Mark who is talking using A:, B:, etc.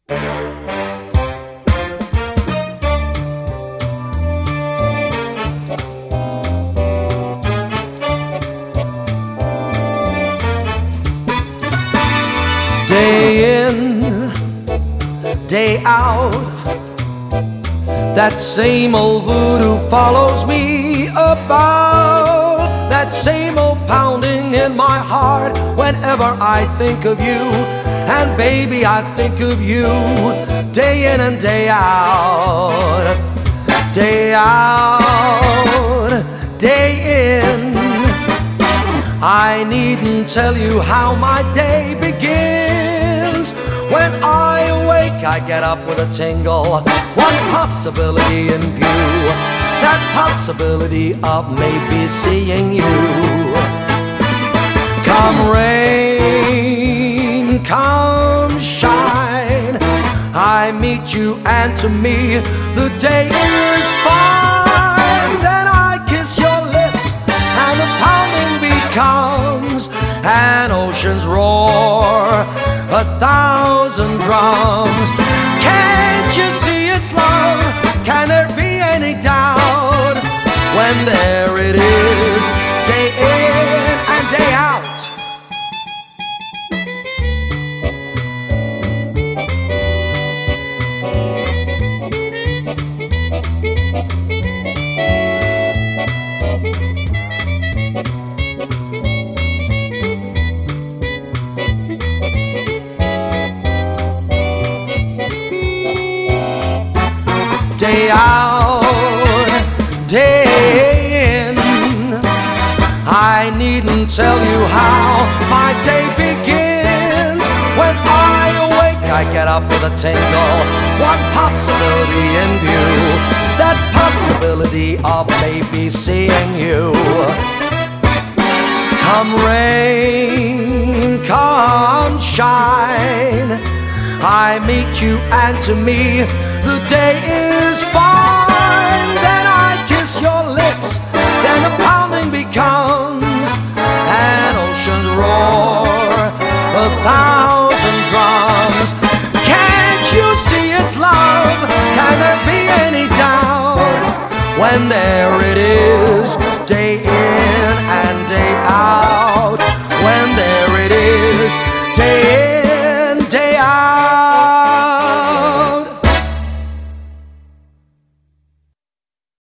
A: Day in, day out, that same old voodoo follows me about. That same old pounding in my heart whenever I think of you. And baby, I think of you day in and day out. Day out, day in. I needn't tell you how my day begins. When I awake, I get up with a tingle. One possibility in view, that possibility of maybe seeing you. Come rain, come shine, I meet you, and to me the day is fine. Then I kiss your lips and the pounding becomes an ocean's roar, 1,000 drums. Can't you see it's love? Can there be any doubt when there it is, day in and day out? Day out, day in. I needn't tell you how my day begins. When I awake, I get up with a tingle. One possibility in view, that possibility of maybe seeing you. Come rain, come shine, I meet you, and to me the day is fine. Then I kiss your lips, then the pounding becomes an ocean's roar, 1,000 drums. Can't you see it's love? Can there be any doubt when there it is, day in